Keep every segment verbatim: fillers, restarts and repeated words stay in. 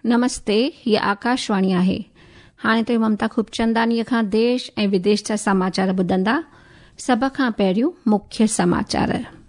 नमस्ते, ये आकाशवाणी आहे। हाणे तो ममता खूबचंदानी खां देश ऐं विदेश जा समाचार ॿुधंदा। सभ खां पहिरियों मुख्य समाचार।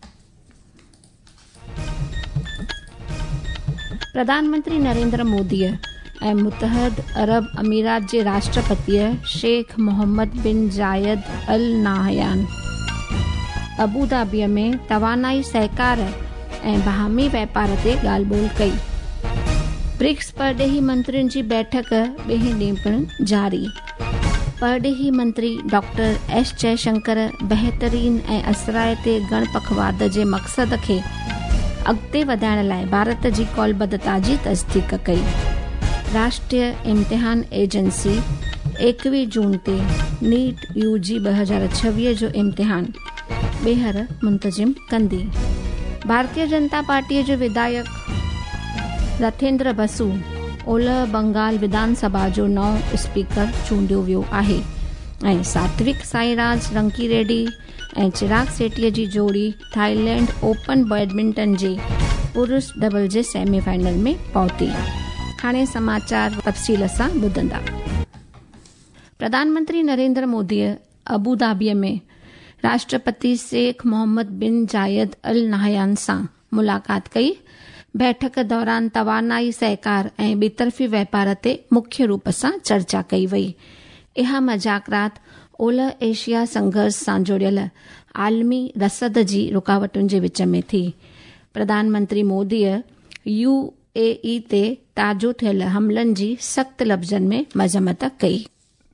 प्रधानमंत्री नरेंद्र मोदी ऐं मुतहद अरब अमीरात जे राष्ट्रपति शेख मोहम्मद बिन जायद अल नाहयान अबूधाबीअ में तवानाई सहकार ऐं बाहमी वापार ते ॻाल्हि ॿोल कई। ब्रिक्स परडेही मंत्रियुनि जी बैठक ॿिए ॾींहुं पिणु जारी। परडेही मंत्री डॉक्टर एस जयशंकर बहितरीन ऐं असरायते गणपखवाद जे मक़सद खे अॻिते वधाइण लाइ भारत जी कौलबद्धता जी तस्दीक कई। राष्ट्रीय इम्तिहान एजेंसी एकवीह जून ते नीट यूजी ॿ हज़ार छवीह जो इम्तिहान ॿीहर मुंतज़िम कंदी। भारतीय जनता पार्टीअ जो विधायक रथेंद्र बसु ओलह बंगाल विधानसभा जो नओं स्पीकर चूंडियो वियो आहे ऐं सात्विक साईराज रंकीरेड्डी ऐं चिराग सेठीअ जी जोड़ी थाईलैंड ओपन बैडमिंटन जे पुरुष डबल जे सेमीफाइनल में पहुती। हाणे समाचार तफ़सील सां ॿुधंदा। प्रधानमंत्री नरेंद्र मोदीअ अबूधाबीअ में राष्ट्रपति शेख मोहम्मद बिन जायद अल नाहयान सां मुलाक़ात कई। बैठक दौरान तवानाई सहकार ऐं ॿितरफ़ी वापार ते मुख्य रूप सां चर्चा कई वई। इहा मुज़ाकरात ओलह एशिया संघर्ष सां जुड़ियल आलमी रसद जी रुकावटुनि जे विच में थी। प्रधानमंत्री मोदीअ यूएई ते ताज़ो थियल हमलनि जी सख़्त लफ़्ज़नि में मज़म्मत कई।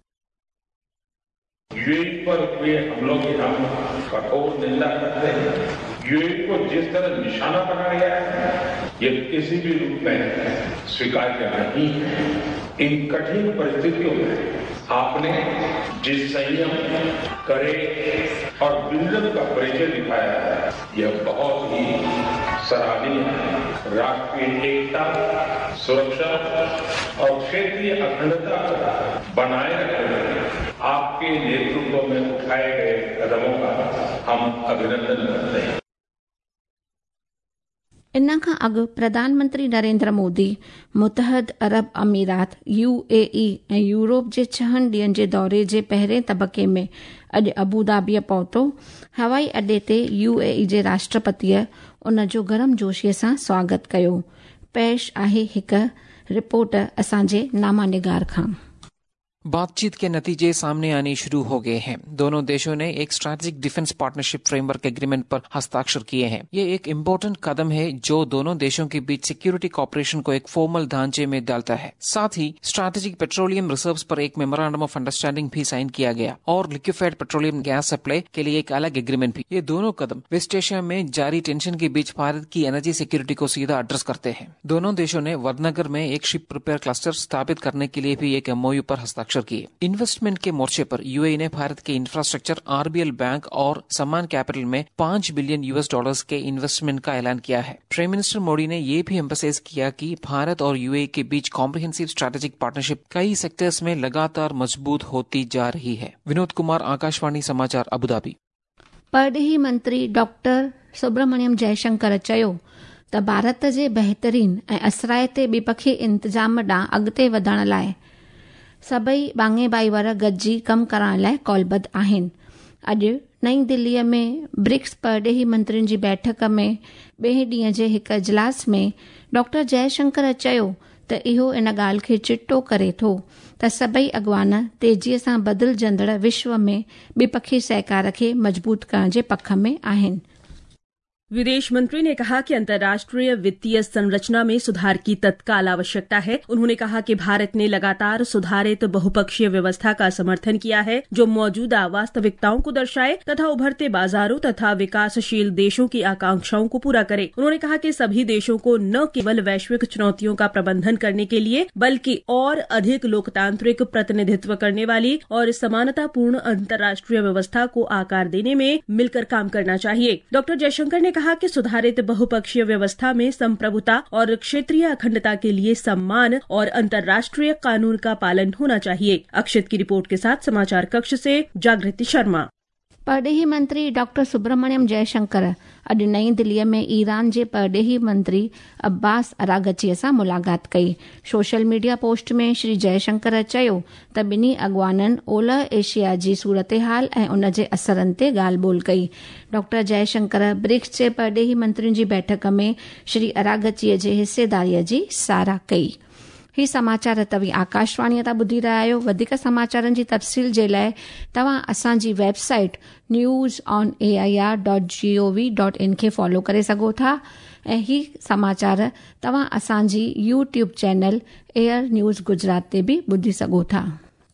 यूएई पर हुए हमलों की हम कठोर निंदा करते हैं। यूएई को जिस तरह निशाना बनाया गया है, ये किसी भी रूप में स्वीकार्य नहीं है। इन कठिन परिस्थितियों में आपने जिस संयम, करे और विजन का परिचय दिखाया है, यह बहुत ही सराहनीय है। राष्ट्रीय एकता, सुरक्षा और क्षेत्रीय अखंडता बनाए रखने आपके नेतृत्व में उठाए गए कदमों का हम अभिनंदन करते हैं। इन खां अॻु प्रधानमंत्री नरेंद्र मोदी मुतहद अरब अमीरात यूएई ऐं यूरोप जे छहनि ॾींहनि जे दौरे जे पहिरें तबक़े में अॼु अबूधाबीअ पहुतो। हवाई अॾे ते यूएई जे राष्ट्रपतिअ उन जो गरम जोशीअ सां स्वागत कयो। पेश आहे हिकु रिपोर्ट असांजे नामानिगार खां। बातचीत के नतीजे सामने आने शुरू हो गए हैं। दोनों देशों ने एक strategic defence partnership framework agreement पर हस्ताक्षर किए हैं। ये एक इम्पोर्टेंट कदम है जो दोनों देशों के बीच सिक्योरिटी कॉपरेशन को एक फॉर्मल ढांचे में डालता है। साथ ही स्ट्रैटेजिक पेट्रोलियम रिजर्व्स पर एक मेमोरेंडम ऑफ अंडरस्टैंडिंग भी साइन किया गया और लिक्विफाइड पेट्रोलियम गैस सप्लाई के लिए एक अलग एग्रीमेंट भी। ये दोनों कदम वेस्ट एशिया में जारी टेंशन के बीच भारत की एनर्जी सिक्योरिटी को सीधा एड्रेस करते हैं। दोनों देशों ने वडनगर में एक शिप रिपेयर क्लस्टर स्थापित करने के लिए भी एक एमओयू पर हस्ताक्षर किए। इन्वेस्टमेंट के मोर्चे पर यूएई ने भारत के इंफ्रास्ट्रक्चर, आरबीएल बैंक और सम्मान कैपिटल में पांच बिलियन यूएस डॉलर्स के इन्वेस्टमेंट का ऐलान किया है। प्राइम मिनिस्टर मोदी ने यह भी एम्फसाइज किया कि भारत और यूएई के बीच कॉम्प्रिहेंसिव स्ट्रैटेजिक पार्टनरशिप कई सेक्टर्स में लगातार मजबूत होती जा रही है। विनोद कुमार, आकाशवाणी समाचार, अबूधाबी। परडेही मंत्री डॉक्टर सुब्रमण्यम जयशंकर चयो त भारत जे बहितरीन ऐं असरायते ॿिपखी इंतजाम ॾांहुं अॻिते वधण लाइ सभई बांगे बाई वारा गॾिजी कमु करण लाइ कौलबद्ध आहिनि। अॼु नई दिल्लीअ में ब्रिक्स परडेही मंत्रियुनि जी बैठक में ॿिए ॾींहं जे हिकु इजलास में डॉक्टर जयशंकर चयो त इहो इन ॻाल्हि खे चिटो करे थो त सभई अॻवान तेज़ीअ सां बदिलजंदड़ विश्व में ॿिपखी सहकार खे मज़बूत करण जे पख में आहिनि। विदेश मंत्री ने कहा कि अंतर्राष्ट्रीय वित्तीय संरचना में सुधार की तत्काल आवश्यकता है। उन्होंने कहा कि भारत ने लगातार सुधारित बहुपक्षीय व्यवस्था का समर्थन किया है जो मौजूदा वास्तविकताओं को दर्शाए तथा उभरते बाजारों तथा विकासशील देशों की आकांक्षाओं को पूरा करे। उन्होंने कहा कि सभी देशों को न केवल वैश्विक चुनौतियों का प्रबंधन करने के लिए बल्कि और अधिक लोकतांत्रिक प्रतिनिधित्व करने वाली और समानतापूर्ण अंतर्राष्ट्रीय व्यवस्था को आकार देने में मिलकर काम करना चाहिए। डॉक्टर जयशंकर ने कहा कि सुधारित बहुपक्षीय व्यवस्था में संप्रभुता और क्षेत्रीय अखंडता के लिए सम्मान और अंतर्राष्ट्रीय कानून का पालन होना चाहिए। अक्षित की रिपोर्ट के साथ समाचार कक्ष से जागृति शर्मा। परडेही मंत्री डॉक्टर सुब्रमण्यम जयशंकर अॼु नईं दिल्लीअ में ईरान जे परडेही मंत्री अब्बास अरागचीअ सां मुलाक़ात कई। सोशल मीडिया पोस्ट में श्री जयशंकर चयो त ॿिन्ही अॻवाननि ओलह एशिया जी सूरतहाल ऐं उन जे असरनि ते ॻाल्हि ॿोल कई। डॉक्टर जयशंकर ब्रिक्स जे परडेही मंत्रियुनि जी बैठक में श्री अरागचीअ जे हिसेदारीअ जी साराह कई। ही समाचार तव्हीं आकाशवाणीअ तां ॿुधी रहिया आहियो। वधीक समाचारनि जी तफ़सील जे लाइ तव्हां असांजी website news on A I R dot G O V dot I N follow करे सघो था ऐं ही समाचार तव्हां असांजी YouTube channel AIR News Gujarat ते बि ॿुधी सघो था।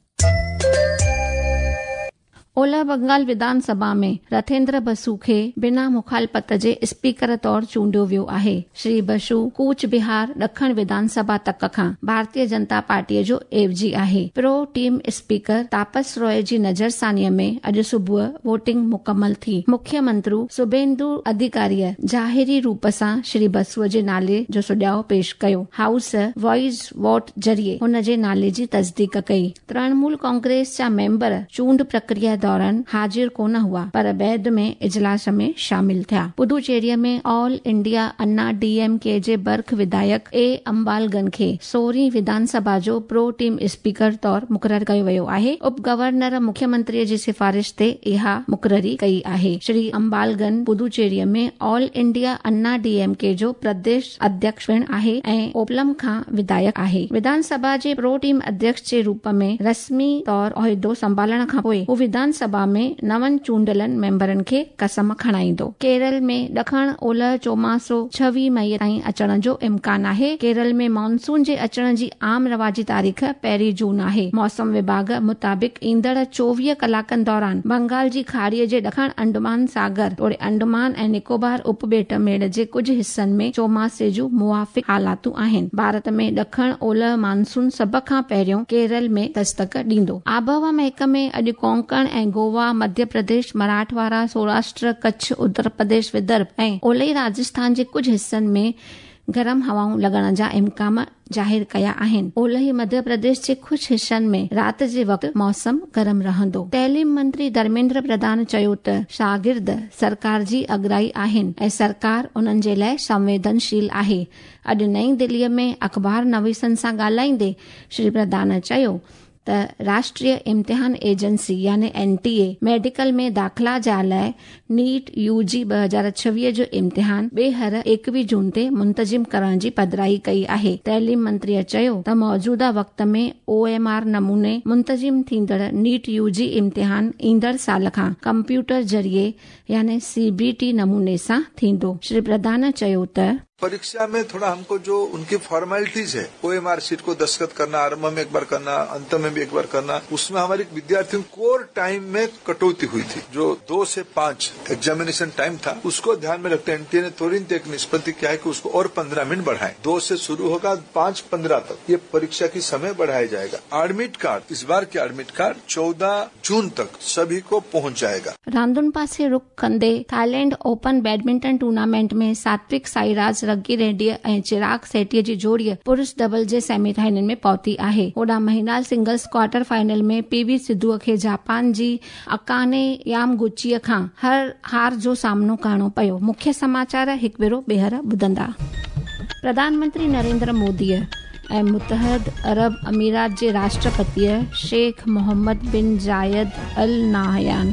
ओलह बंगाल विधानसभा में रथेंद्र बसु खे बिना मुखालपत जे स्पीकर तौर चूंडियो वियो आहे। श्री बसु कूच बिहार ॾखण विधानसभा तक खां भारतीय जनता पार्टीअ जो एवजी आहे। Pro team speaker Tapas Roy ji नज़रसानीअ में अॼु सुबुह वोटिंग मुकमल थी। मुख्यमंत्री शुभेंदु अधिकारीअ ज़ाहिरी रूप सां श्री बसुअ जे नाले जो सुझाव पेश कयो। हाउस वॉइस वोट जरिए हुन जे नाले जी तस्दीक कई। तृणमूल कांग्रेस जा मेंबर चूंड प्रक्रिया दौरान हाजिर कोन हुआ पर बैद में इजलास में शामिल थिया। पुदुचेरी में ऑल इंडिया अन्ना डीएमके जे बर्ख विधायक ए अंबालगन खे सोरहीं विधानसभा जो प्रो टीम स्पीकर तौर मुक़रर कयो वियो आहे। उप गवर्नर मुख्यमंत्री जी सिफारिश ते इहा मुक़ररी कई आहे। श्री अंबालगन पुदुचेरी में ऑल इंडिया अन्ना डीएमके जो प्रदेश अध्यक्ष पिण आहे ऐं ओपलम खां विधायक आहे। विधानसभा जे प्रो टीम अध्यक्ष जे रूप में रस्मी तौर उहिदो संभालण खां पोइ हू विधान सभा में नवनि चूंडलनि मेंबरनि खे कसम खणाईंदो। केरल में ॾखण ओलह चोमासो छवीह मई ताईं अचण जो इम्कान आहे। केरल में मानसून जे अचण जी आम रवाजी तारीख़ पहिरीं जून आहे। मौसम विभाग मुताबिक़ ईंदड़ चोवीह कलाकनि दौरान बंगाल जी खाड़ीअ जे ॾखण अंडमान सागर तोड़े अंडमान ऐं निकोबार उपॿेट मेड़ जे कुझु हिस्सनि में चोमासे जूं मुवाफ़िक़ हालातूं आहिनि। भारत में ॾखण ओलह मानसून सभ खां पहिरियों केरल में दस्तक ॾींदो। आबहवा महकमे अॼु कोंकण ऐं गोवा, मध्य प्रदेश, मराठवाड़ा, सौराष्ट्र, कच्छ, उत्तर प्रदेश, विदर्भ ऐं ओलही राजस्थान जे कुझु हिस्सनि में गरम हवाऊं लॻण जा इम्कान ज़ाहिर कया आहिनि। ओलही मध्य प्रदेश जे कुझु हिस्सनि में राति जे वक़्तु मौसम गरम रहंदो। तइलीम मंत्री धर्मेंद्र प्रधान चयो त शागिर्द सरकार जी अॻराई आहिनि ऐं सरकार उन्हनि जे लाइ संवेदनशील आहे। अॼु नईं दिल्लीअ में अख़बार नवीसनि सां ॻाल्हाईंदे श्री प्रधान चयो त राष्ट्रीय इम्तिहान एजेंसी यानी एनटीए मेडिकल में दाख़िला जे लाइ नीट यूजी ॿ हज़ार छवीह जो इम्तिहान ॿीहर एकवीह जून ते मुंतज़िम करण जी पधिराई कई आहे। तइलीम मंत्रीअ चयो त मौजूदा वक़्त में ओएमआर नमूने मुंतज़िम थींदड़ नीट यूजी इम्तिहान ईंदड़ साल खां कंप्यूटर जरिए यानी सीबीटी नमूने सां थींदो। श्री प्रधान चयो त परीक्षा में थोड़ा हमको जो उनकी फॉर्मेलिटीज है ओएमआर शीट को दस्तखत करना, आरंभ में एक बार करना, अंत में भी एक बार करना, उसमें हमारे विद्यार्थियों कोर टाइम में कटौती हुई थी। जो दो से पांच एग्जामिनेशन टाइम था उसको ध्यान में रखते एनटीए ने तुरंत एक निष्पत्ति किया है कि उसको और पंद्रह मिनट बढ़ाएं। दो से शुरू होगा पांच पंद्रह तक ये परीक्षा की समय बढ़ाया जाएगा। एडमिट कार्ड इस बार के एडमिट कार्ड चौदह जून तक सभी को पहुंच जाएगा। रांदुनि पासे रुख कंदे थाईलैंड ओपन बैडमिंटन टूर्नामेंट में सात्विक साईराज रंगी रेड्डी ऐं चिराग सेठीअ जी जोड़ीअ पुरुष डबल जे सेमीफाइनल में पहुती आहे। ओॾा महिला सिंगल्स क्वार्टर फाइनल में पीवी सिद्धूअ खे जापान जी अकाने यामागुचीअ खां हर हार जो सामनो करणो पियो। मुख्य समाचार हिकु भेरो ॿीहर ॿुधंदा। प्रधानमंत्री नरेंद्र मोदीअ ऐं मुतहद अरब अमीरात जे राष्ट्रपतिअ शेख मोहम्मद बिन जायद अल नाहयान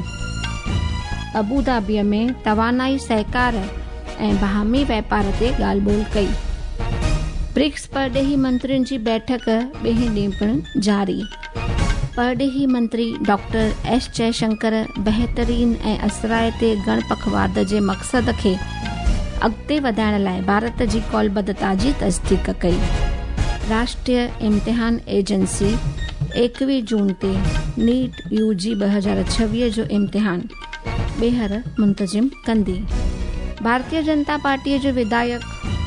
अबूधाबीअ में तवानाई सहकार ऐं बाहमी वापार ते ॻाल्हि ॿोल कई। ब्रिक्स परडेही मंत्रियुनि जी बैठक ॿिए ॾींहुं पिणु जारी। परडेही मंत्री डॉक्टर एस जयशंकर बहितरीन ऐं असरायते गणपखवाद जे मक़सद खे अॻिते वधाइण लाइ भारत जी कौलबद्धता जी तस्दीक कई। राष्ट्रीय इम्तिहान एजेंसी एकवीह जून ते नीट यूजी ॿ हज़ार छवीह जो इम्तिहान ॿीहर मुंतज़िम कंदी। भारतीय जनता पार्टीअ जो विधायक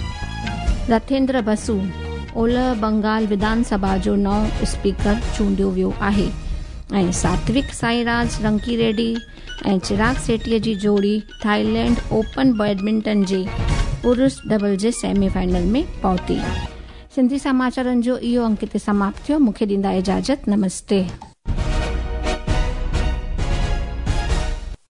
रथेंद्र बसु ओलह बंगाल विधानसभा जो नओं स्पीकर चूंडियो वियो आहे ऐं सात्विक साईराज रंगी रेड्डी ऐं चिराग सेठीअ जी जोड़ी थाईलैंड ओपन बैडमिंटन जे पुरुष डबल जे सेमीफाइनल में पहुती। सिंधी समाचारनि जो इहो अंक ते समाप्त थियो। मूंखे ॾींदा इजाज़त। नमस्ते।